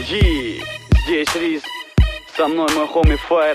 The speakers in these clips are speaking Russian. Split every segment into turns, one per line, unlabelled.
Здесь Риз, со мной мой хоми Fire,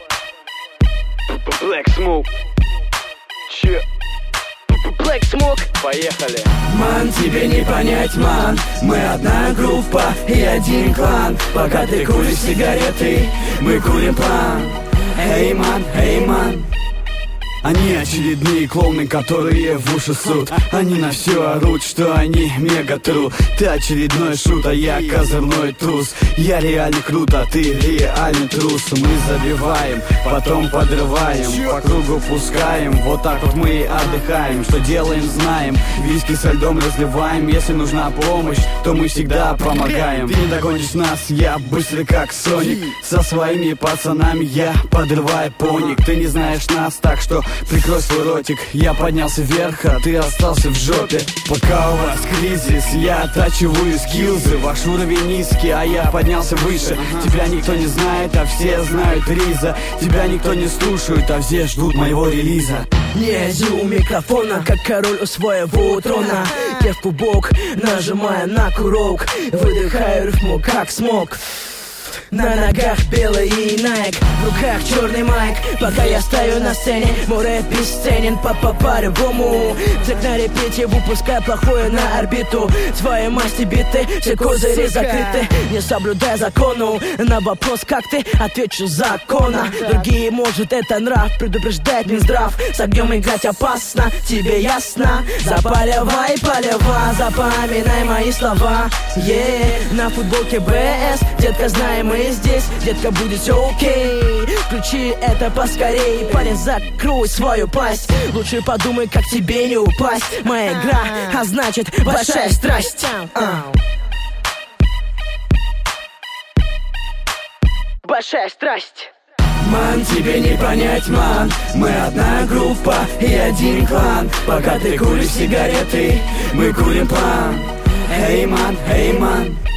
Black Smoke. Че? Black Smoke. Поехали.
Ман, тебе не понять, ман. Мы одна группа и один клан. Пока ты куришь сигареты, мы курим план. Эй, ман, эй, ман. Они очередные клоуны, которые в уши ссут. Они на все орут, что они мега тру. Ты очередной шут, а я козырной трус. Я реально крут, а ты реальный трус. Мы забиваем, потом подрываем, по кругу пускаем. Вот так вот мы и отдыхаем. Что делаем, знаем. Виски со льдом разливаем. Если нужна помощь, то мы всегда помогаем. Ты не догонишь нас, я быстрый как Соник. Со своими пацанами я подрываю поник. Ты не знаешь нас, так что прикрой свой ротик. Я поднялся вверх, а ты остался в жопе. Пока у вас кризис, я оттачиваю скиллзы. Ваш уровень низкий, а я поднялся выше. Тебя никто не знает, а все знают Риза. Тебя никто не слушает, а все ждут моего релиза.
Низи у микрофона, как король у своего трона. Я в пупок, нажимая на курок. Выдыхаю рифму, как смог. На ногах белый Nike, в руках черный майк. Пока я стою на сцене, мой рэп бесценен по-любому. Трек на репите, выпускай плохое на орбиту. Твоей масти биты, все козыри закрыты. Не соблюдай закону, на вопрос как ты, отвечу законно. Другие, может, это нрав, предупреждает Минздрав. С огнем играть опасно, тебе ясно? Запаливай, полева, запоминай мои слова. На футболке БС, детка, знаем мы здесь, детка, будет все окей. Включи это поскорей, парень, закрой свою пасть. Лучше подумай, как тебе не упасть. Моя игра, а значит большая страсть. Большая страсть.
Ман, тебе не понять, ман. Мы одна группа и один клан. Пока ты куришь сигареты, мы курим план. Эй, ман, эй, ман.